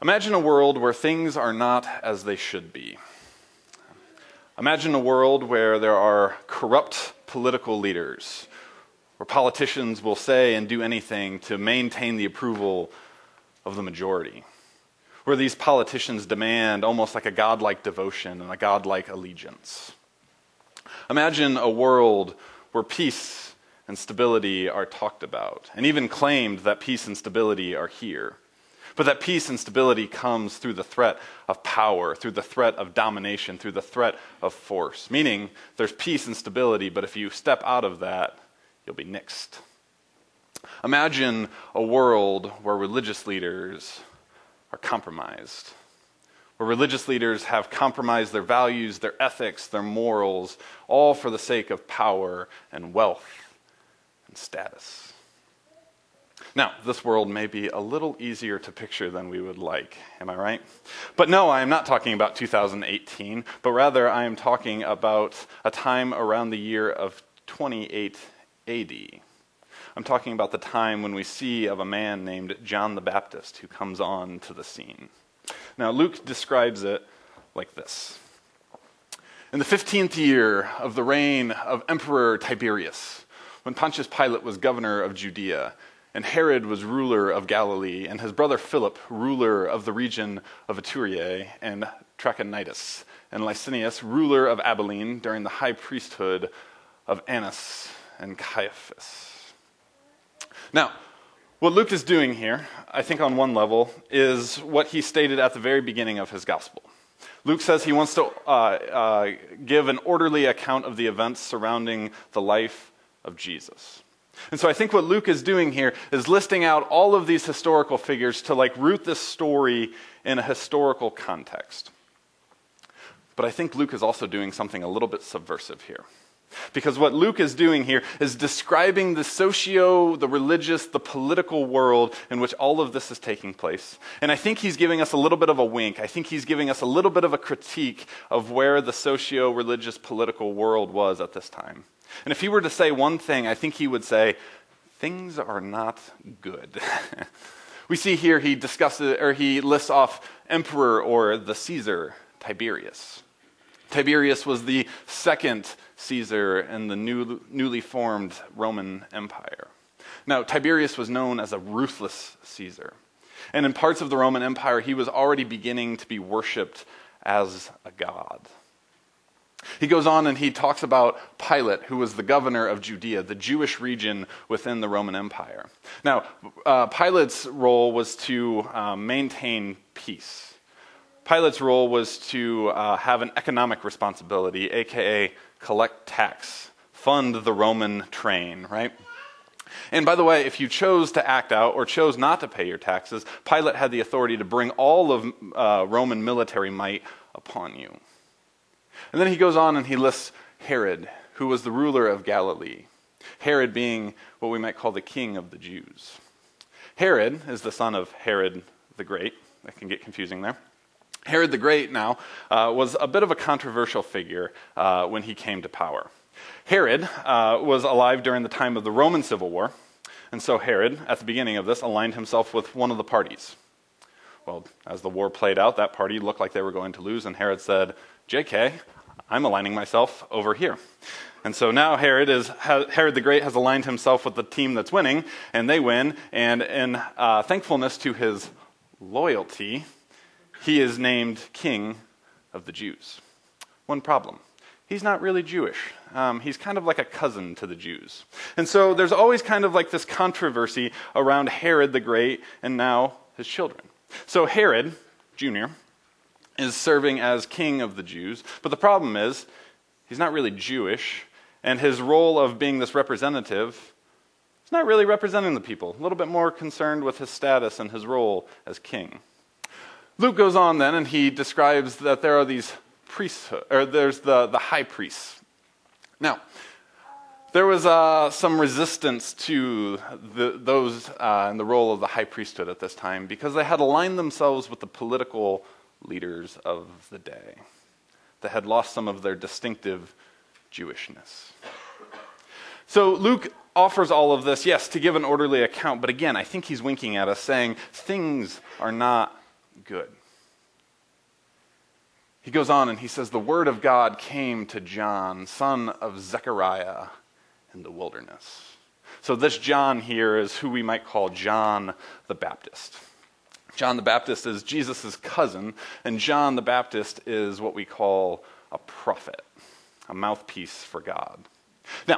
Imagine a world where things are not as they should be. Imagine a world where there are corrupt political leaders, where politicians will say and do anything to maintain the approval of the majority, where these politicians demand almost like a godlike devotion and a godlike allegiance. Imagine a world where peace and stability are talked about, and even claimed that peace and stability are here. But that peace and stability comes through the threat of power, through the threat of domination, through the threat of force. Meaning, there's peace and stability, but if you step out of that, you'll be nixed. Imagine a world where religious leaders are compromised, where religious leaders have compromised their values, their ethics, their morals, all for the sake of power and wealth and status. Now, this world may be a little easier to picture than we would like, am I right? But no, I am not talking about 2018, but rather I am talking about a time around the year of 28 AD. I'm talking about the time when we see of a man named John the Baptist who comes on to the scene. Now, Luke describes it like this. In the 15th year of the reign of Emperor Tiberius, when Pontius Pilate was governor of Judea, and Herod was ruler of Galilee, and his brother Philip, ruler of the region of Ituraea and Trachonitis, and Licinius, ruler of Abilene, during the high priesthood of Annas and Caiaphas. Now, what Luke is doing here, I think on one level, is what he stated at the very beginning of his gospel. Luke says he wants to give an orderly account of the events surrounding the life of Jesus. And so I think what Luke is doing here is listing out all of these historical figures to root this story in a historical context. But I think Luke is also doing something a little bit subversive here. Because what Luke is doing here is describing the religious, the political world in which all of this is taking place. And I think he's giving us a little bit of a wink. I think he's giving us a little bit of a critique of where the socio-religious political world was at this time. And if he were to say one thing, I think he would say, things are not good. We see here he lists off emperor or the Caesar, Tiberius. Tiberius was the second Caesar in the newly formed Roman Empire. Now, Tiberius was known as a ruthless Caesar. And in parts of the Roman Empire, he was already beginning to be worshipped as a god. He goes on and he talks about Pilate, who was the governor of Judea, the Jewish region within the Roman Empire. Now, Pilate's role was to maintain peace. Pilate's role was to have an economic responsibility, aka collect tax, fund the Roman train, right? And by the way, if you chose to act out or chose not to pay your taxes, Pilate had the authority to bring all of Roman military might upon you. And then he goes on and he lists Herod, who was the ruler of Galilee. Herod being what we might call the king of the Jews. Herod is the son of Herod the Great. That can get confusing there. Herod the Great now was a bit of a controversial figure when he came to power. Herod was alive during the time of the Roman Civil War, and so Herod, at the beginning of this, aligned himself with one of the parties. Well, as the war played out, that party looked like they were going to lose, and Herod said, JK, I'm aligning myself over here. And so now Herod the Great has aligned himself with the team that's winning, and they win, and in thankfulness to his loyalty, he is named King of the Jews. One problem. He's not really Jewish. He's kind of like a cousin to the Jews. And so there's always kind of like this controversy around Herod the Great and now his children. So Herod, Jr., is serving as king of the Jews, but the problem is he's not really Jewish, and his role of being this representative is not really representing the people, a little bit more concerned with his status and his role as king. Luke goes on then, and he describes that there are these priests, or there's the high priests. Now, there was some resistance to those in the role of the high priesthood at this time because they had aligned themselves with the political leaders of the day that had lost some of their distinctive Jewishness. So Luke offers all of this, yes, to give an orderly account, but again, I think he's winking at us saying things are not good. He goes on and he says, the word of God came to John, son of Zechariah, in the wilderness. So this John here is who we might call John the Baptist. John the Baptist is Jesus' cousin, and John the Baptist is what we call a prophet, a mouthpiece for God. Now,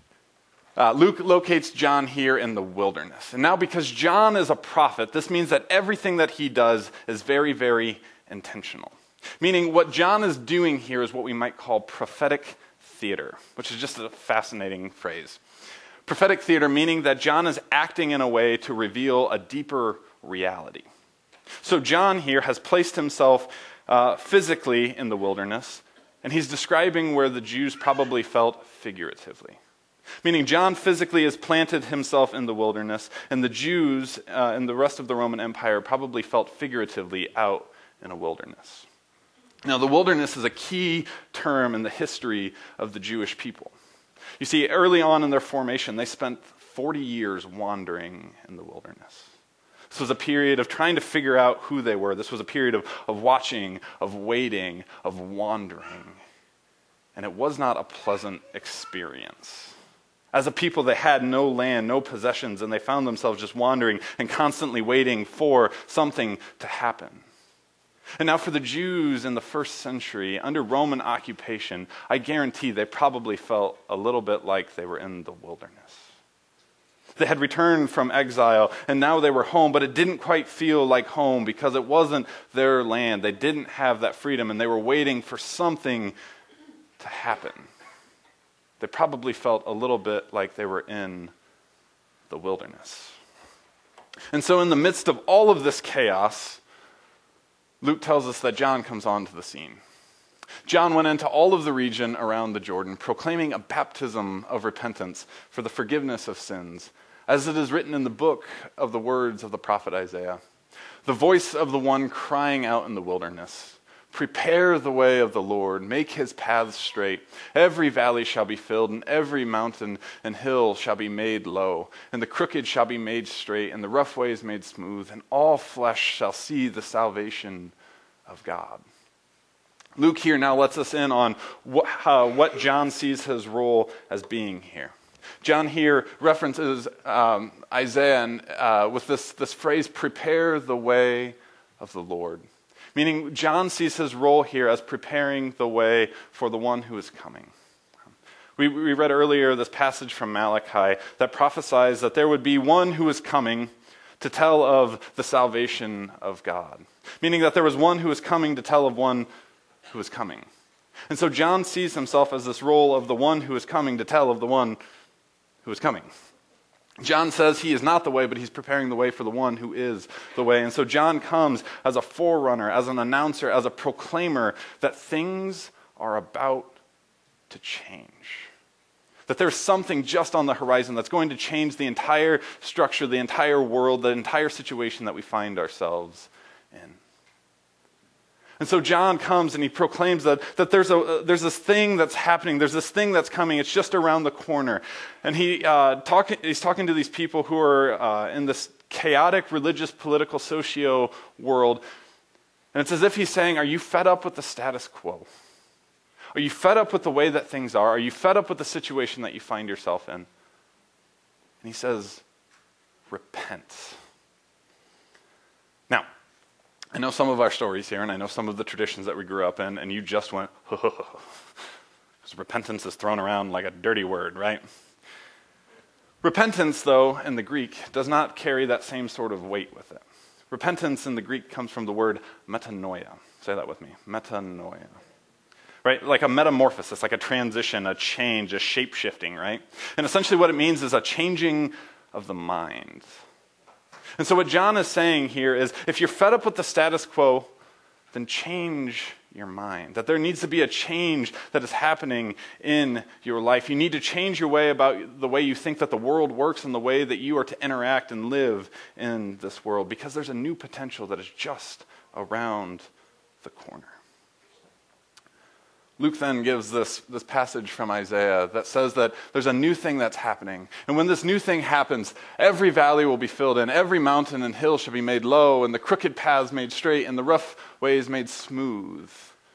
Luke locates John here in the wilderness. And now because John is a prophet, this means that everything that he does is very, very intentional. Meaning what John is doing here is what we might call prophetic theater, which is just a fascinating phrase. Prophetic theater meaning that John is acting in a way to reveal a deeper reality. So John here has placed himself physically in the wilderness, and he's describing where the Jews probably felt figuratively. Meaning John physically has planted himself in the wilderness, and the Jews and the rest of the Roman Empire probably felt figuratively out in a wilderness. Now, the wilderness is a key term in the history of the Jewish people. You see, early on in their formation, they spent 40 years wandering in the wilderness. This was a period of trying to figure out who they were. This was a period of watching, of waiting, of wandering. And it was not a pleasant experience. As a people, they had no land, no possessions, and they found themselves just wandering and constantly waiting for something to happen. And now for the Jews in the first century, under Roman occupation, I guarantee they probably felt a little bit like they were in the wilderness. They had returned from exile, and now they were home, but it didn't quite feel like home because it wasn't their land. They didn't have that freedom, and they were waiting for something to happen. They probably felt a little bit like they were in the wilderness. And so in the midst of all of this chaos, Luke tells us that John comes onto the scene. John went into all of the region around the Jordan, proclaiming a baptism of repentance for the forgiveness of sins, as it is written in the book of the words of the prophet Isaiah. The voice of the one crying out in the wilderness, prepare the way of the Lord, make his paths straight. Every valley shall be filled, and every mountain and hill shall be made low, and the crooked shall be made straight, and the rough ways made smooth, and all flesh shall see the salvation of God. Luke here now lets us in on what John sees his role as being here. John here references Isaiah and, with this phrase, prepare the way of the Lord. Meaning John sees his role here as preparing the way for the one who is coming. We read earlier this passage from Malachi that prophesies that there would be one who is coming to tell of the salvation of God. Meaning that there was one who was coming to tell of one who is coming. And so John sees himself as this role of the one who is coming to tell of the one who is coming. John says he is not the way, but he's preparing the way for the one who is the way. And so John comes as a forerunner, as an announcer, as a proclaimer that things are about to change. That there's something just on the horizon that's going to change the entire structure, the entire world, the entire situation that we find ourselves in. And so John comes and he proclaims that there's this thing that's happening, there's this thing that's coming, it's just around the corner. And he's talking to these people who are in this chaotic religious, political, socio world. And it's as if he's saying, are you fed up with the status quo? Are you fed up with the way that things are? Are you fed up with the situation that you find yourself in? And he says, repent. Now, I know some of our stories here, and I know some of the traditions that we grew up in, and you just went, because repentance is thrown around like a dirty word, right? Repentance, though, in the Greek, does not carry that same sort of weight with it. Repentance in the Greek comes from the word metanoia. Say that with me, metanoia. Right? Like a metamorphosis, like a transition, a change, a shape-shifting, right? And essentially what it means is a changing of the mind. And so what John is saying here is, if you're fed up with the status quo, then change your mind. That there needs to be a change that is happening in your life. You need to change your way about the way you think that the world works and the way that you are to interact and live in this world, because there's a new potential that is just around the corner. Luke then gives this passage from Isaiah that says that there's a new thing that's happening. And when this new thing happens, every valley will be filled in, every mountain and hill shall be made low, and the crooked paths made straight, and the rough ways made smooth.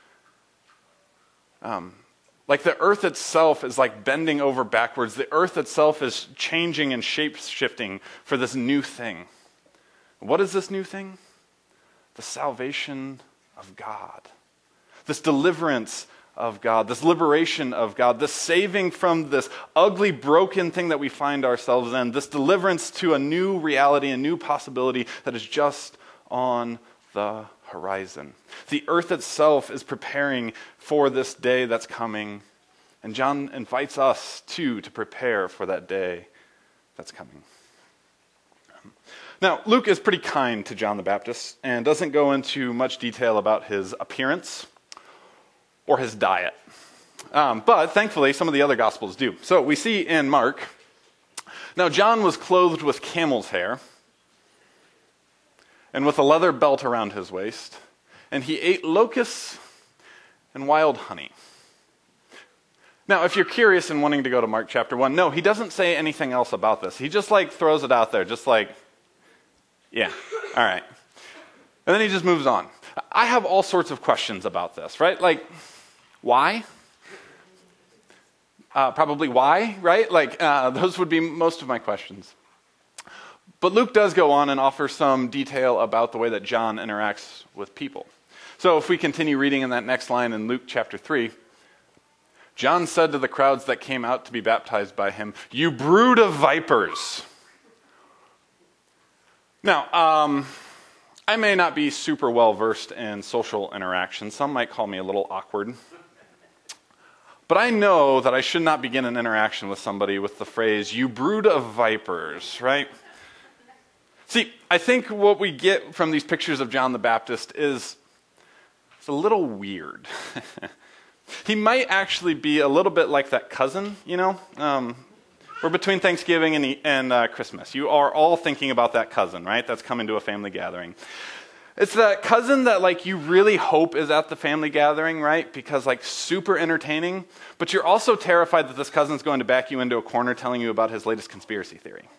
Like the earth itself is like bending over backwards. The earth itself is changing and shape-shifting for this new thing. What is this new thing? The salvation of God. This deliverance of God, this liberation of God, this saving from this ugly, broken thing that we find ourselves in, this deliverance to a new reality, a new possibility that is just on the horizon. The earth itself is preparing for this day that's coming, and John invites us too to prepare for that day that's coming. Now, Luke is pretty kind to John the Baptist and doesn't go into much detail about his appearance or his diet. But thankfully, some of the other Gospels do. So we see in Mark, now John was clothed with camel's hair and with a leather belt around his waist, and he ate locusts and wild honey. Now, if you're curious and wanting to go to Mark chapter 1, no, he doesn't say anything else about this. He just throws it out there, yeah, all right. And then he just moves on. I have all sorts of questions about this, right? Why? Probably why, right? Those would be most of my questions. But Luke does go on and offer some detail about the way that John interacts with people. So if we continue reading in that next line in Luke chapter 3, John said to the crowds that came out to be baptized by him, "You brood of vipers." Now, I may not be super well versed in social interaction. Some might call me a little awkward. But I know that I should not begin an interaction with somebody with the phrase, "You brood of vipers," right? See, I think what we get from these pictures of John the Baptist is it's a little weird. He might actually be a little bit like that cousin, we're between Thanksgiving and Christmas. You are all thinking about that cousin, right? That's coming to a family gathering. It's that cousin that you really hope is at the family gathering, right? Because super entertaining, but you're also terrified that this cousin's going to back you into a corner telling you about his latest conspiracy theory.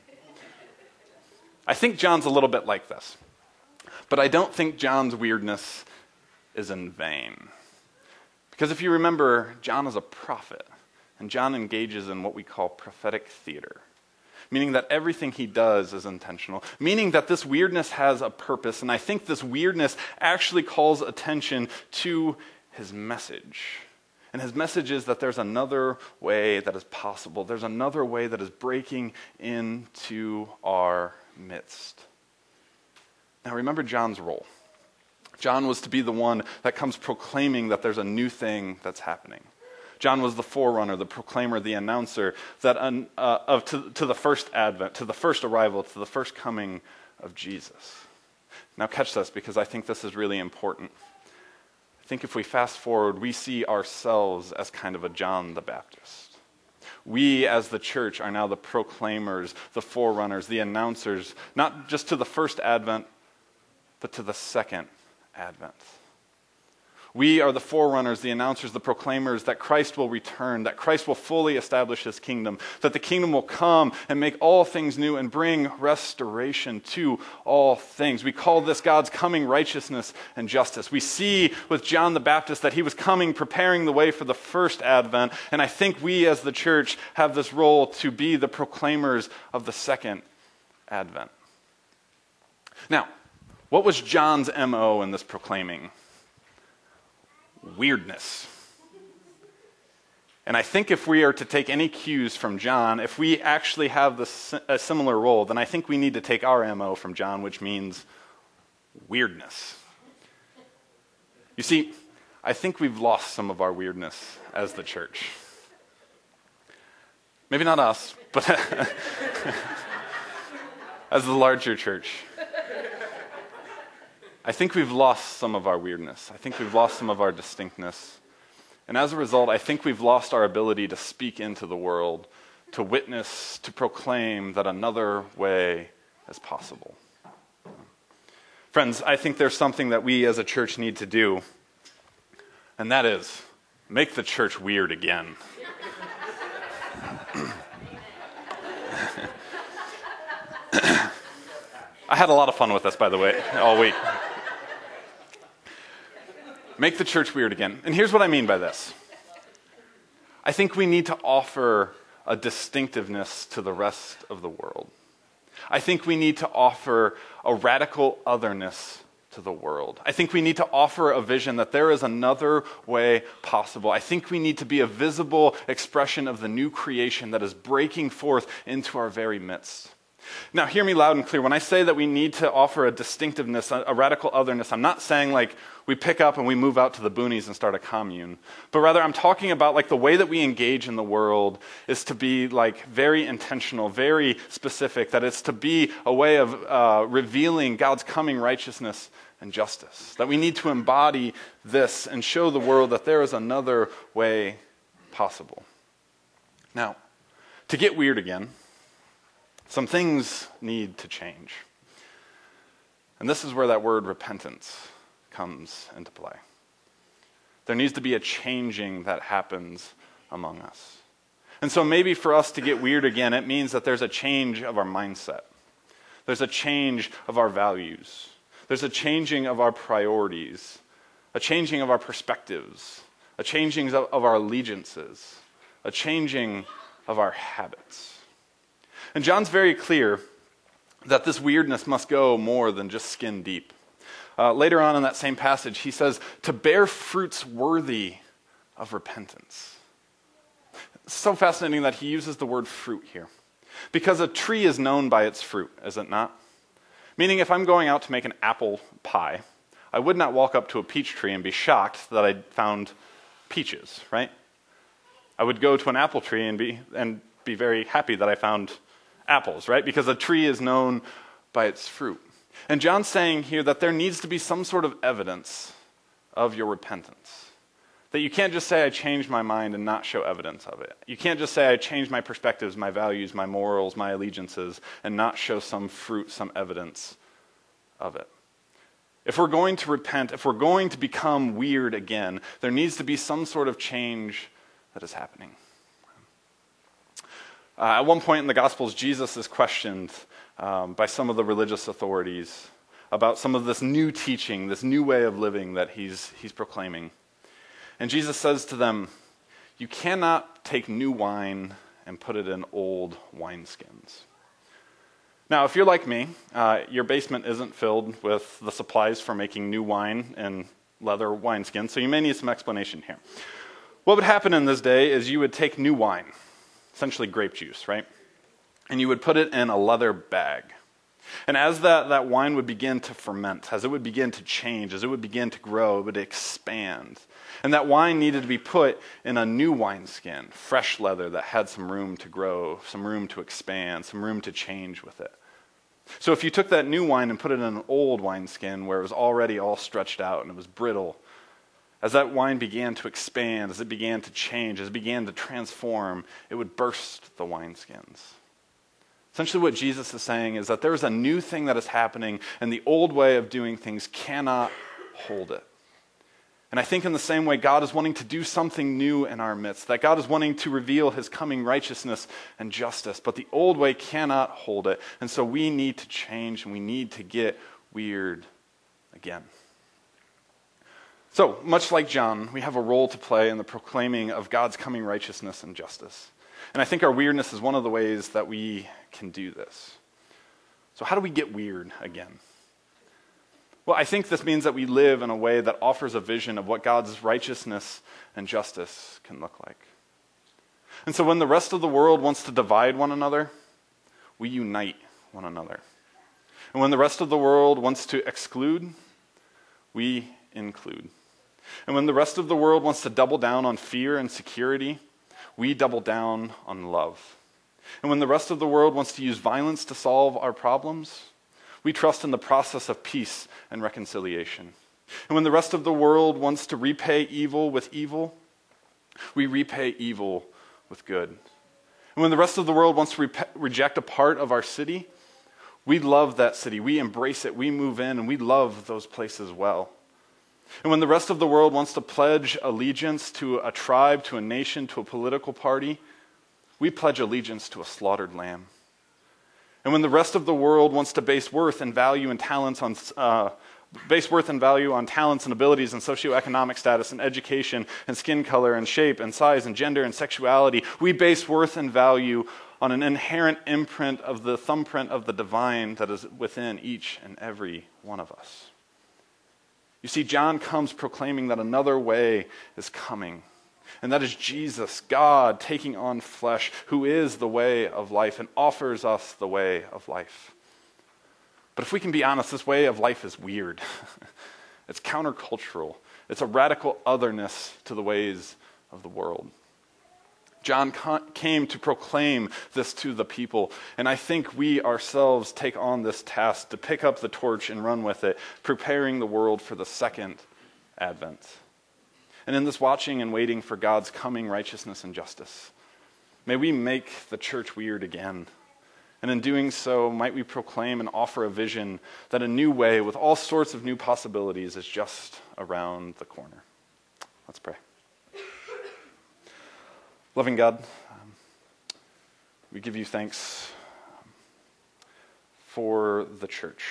I think John's a little bit like this. But I don't think John's weirdness is in vain. Because if you remember, John is a prophet. And John engages in what we call prophetic theater, meaning that everything he does is intentional, meaning that this weirdness has a purpose, and I think this weirdness actually calls attention to his message. And his message is that there's another way that is possible. There's another way that is breaking into our midst. Now remember John's role. John was to be the one that comes proclaiming that there's a new thing that's happening. John was the forerunner, the proclaimer, the announcer that to the first advent, to the first arrival, to the first coming of Jesus. Now catch this, because I think this is really important. I think if we fast forward, we see ourselves as kind of a John the Baptist. We as the church are now the proclaimers, the forerunners, the announcers, not just to the first advent, but to the second advent. We are the forerunners, the announcers, the proclaimers that Christ will return, that Christ will fully establish his kingdom, that the kingdom will come and make all things new and bring restoration to all things. We call this God's coming righteousness and justice. We see with John the Baptist that he was coming, preparing the way for the first advent, and I think we as the church have this role to be the proclaimers of the second advent. Now, what was John's MO in this proclaiming? Weirdness. And I think if we are to take any cues from John, if we actually have a similar role, then I think we need to take our MO from John, which means weirdness. You see, I think we've lost some of our weirdness as the church. Maybe not us, but as the larger church. I think we've lost some of our weirdness. I think we've lost some of our distinctness. And as a result, I think we've lost our ability to speak into the world, to witness, to proclaim that another way is possible. Friends, I think there's something that we as a church need to do, and that is Make the church weird again. I had a lot of fun with this, by the way, all week. Make the church weird again. And here's what I mean by this. I think we need to offer a distinctiveness to the rest of the world. I think we need to offer a radical otherness to the world. I think we need to offer a vision that there is another way possible. I think we need to be a visible expression of the new creation that is breaking forth into our very midst. Now, hear me loud and clear. When I say that we need to offer a distinctiveness, a radical otherness, I'm not saying like we pick up and we move out to the boonies and start a commune. But rather, I'm talking about like the way that we engage in the world is to be like very intentional, very specific, that it's to be a way of revealing God's coming righteousness and justice. That we need to embody this and show the world that there is another way possible. Now, to get weird again, some things need to change. And this is where that word repentance comes into play. There needs to be a changing that happens among us. And so maybe for us to get weird again, it means that there's a change of our mindset. There's a change of our values. There's a changing of our priorities, a changing of our perspectives, a changing of our allegiances, a changing of our habits. And John's very clear that this weirdness must go more than just skin deep. Later on in that same passage, he says, to bear fruits worthy of repentance. It's so fascinating that he uses the word fruit here. Because a tree is known by its fruit, is it not? Meaning if I'm going out to make an apple pie, I would not walk up to a peach tree and be shocked that I found peaches, right? I would go to an apple tree and be very happy that I found apples, right? Because a tree is known by its fruit. And John's saying here that there needs to be some sort of evidence of your repentance. That you can't just say, I changed my mind and not show evidence of it. You can't just say, I changed my perspectives, my values, my morals, my allegiances, and not show some fruit, some evidence of it. If we're going to repent, if we're going to become weird again, there needs to be some sort of change that is happening. At one point in the Gospels, Jesus is questioned by some of the religious authorities about some of this new teaching, this new way of living that he's proclaiming. And Jesus says to them, you cannot take new wine and put it in old wineskins. Now, if you're like me, your basement isn't filled with the supplies for making new wine in leather wineskins, so you may need some explanation here. What would happen in this day is you would take new wine, essentially grape juice, right? And you would put it in a leather bag. And as that wine would begin to ferment, as it would begin to change, as it would begin to grow, it would expand. And that wine needed to be put in a new wineskin, fresh leather that had some room to grow, some room to expand, some room to change with it. So if you took that new wine and put it in an old wineskin where it was already all stretched out and it was brittle, as that wine began to expand, as it began to change, as it began to transform, it would burst the wineskins. Essentially what Jesus is saying is that there is a new thing that is happening, and the old way of doing things cannot hold it. And I think in the same way, God is wanting to do something new in our midst, that God is wanting to reveal his coming righteousness and justice, but the old way cannot hold it. And so we need to change, and we need to get weird again. So, much like John, we have a role to play in the proclaiming of God's coming righteousness and justice. And I think our weirdness is one of the ways that we can do this. So how do we get weird again? Well, I think this means that we live in a way that offers a vision of what God's righteousness and justice can look like. And so when the rest of the world wants to divide one another, we unite one another. And when the rest of the world wants to exclude, we include. And when the rest of the world wants to double down on fear and security, we double down on love. And when the rest of the world wants to use violence to solve our problems, we trust in the process of peace and reconciliation. And when the rest of the world wants to repay evil with evil, we repay evil with good. And when the rest of the world wants to reject a part of our city, we love that city. We embrace it. We move in, and we love those places well. And when the rest of the world wants to pledge allegiance to a tribe, to a nation, to a political party, we pledge allegiance to a slaughtered lamb. And when the rest of the world wants to base worth and value on talents and abilities and socioeconomic status and education and skin color and shape and size and gender and sexuality, we base worth and value on an inherent imprint of the thumbprint of the divine that is within each and every one of us. You see, John comes proclaiming that another way is coming, and that is Jesus, God, taking on flesh, who is the way of life and offers us the way of life. But if we can be honest, this way of life is weird. It's countercultural. It's a radical otherness to the ways of the world. John came to proclaim this to the people, and I think we ourselves take on this task to pick up the torch and run with it, preparing the world for the second advent. And in this watching and waiting for God's coming righteousness and justice, may we make the church weird again. And in doing so, might we proclaim and offer a vision that a new way with all sorts of new possibilities is just around the corner. Let's pray. Loving God, we give you thanks for the church.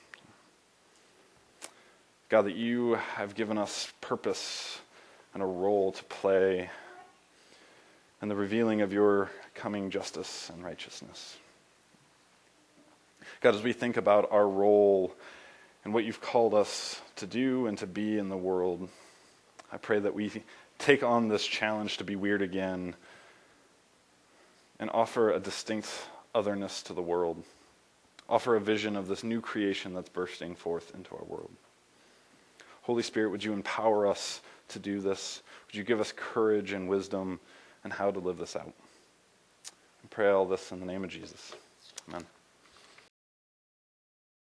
God, that you have given us purpose and a role to play in the revealing of your coming justice and righteousness. God, as we think about our role and what you've called us to do and to be in the world, I pray that we take on this challenge to be weird again and offer a distinct otherness to the world. Offer a vision of this new creation that's bursting forth into our world. Holy Spirit, would you empower us to do this? Would you give us courage and wisdom and how to live this out? I pray all this in the name of Jesus. Amen.